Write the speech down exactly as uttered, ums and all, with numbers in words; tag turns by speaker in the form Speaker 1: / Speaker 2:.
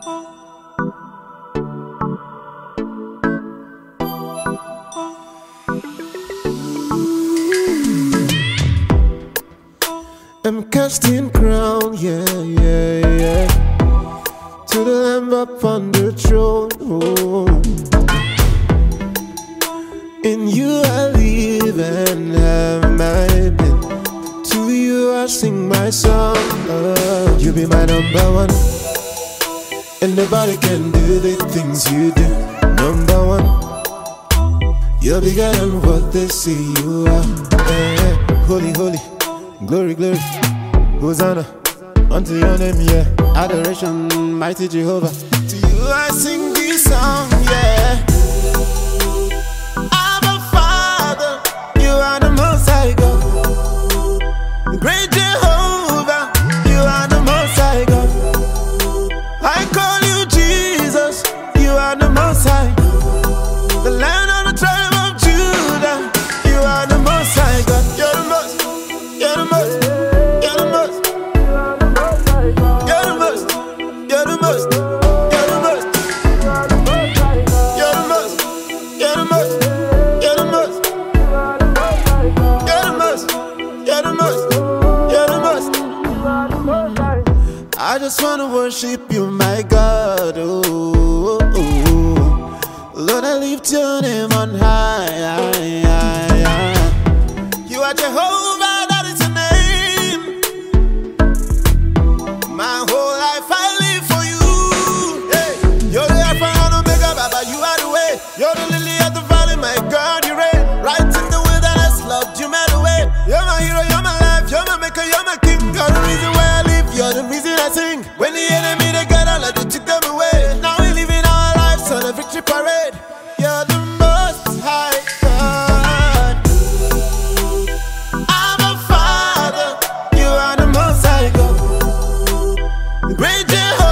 Speaker 1: I'm casting crown, yeah, yeah, yeah, to the Lamb upon the throne. Oh. In you I live and have my being. To you I sing my song. Oh, you be my number one, and nobody can do the things you do. Number one, you're bigger than what they say you are. Yeah, holy, holy, glory, glory, Hosanna unto your name, yeah. Adoration, mighty Jehovah. To you I sing this song, yeah. Abba Father, you are the Most High God. Great Jehovah, you are the Most High God. I call you Jesus, you are the Most High. The Lion of the tribe of Judah, you are the Most High God. You're the most, you're the most, you're the most, you're the most, you're the most, you're the most, you're the most, you're the most, you're the most, you're the most, you're the most, you're the most. I just wanna worship you, my God. Oh, oh, oh. Lord, I lift your name on high. You are Jehovah, that is your name. My whole life I live for you. Hey, you're the Alpha and Omega, Baba, you are the way. You're the lily of the valley, my God, you reign. Right in the wilderness, Lord, you made a way. You're my hero, you're my life, you're my maker, you're my king. You're the reason why I live, you're the reason I sing. When the enemy they gather, Lord, you took them away. Now we live in our lives on a victory parade. You're the Most High God. Abba Father, you are the Most High God. Great Jehovah.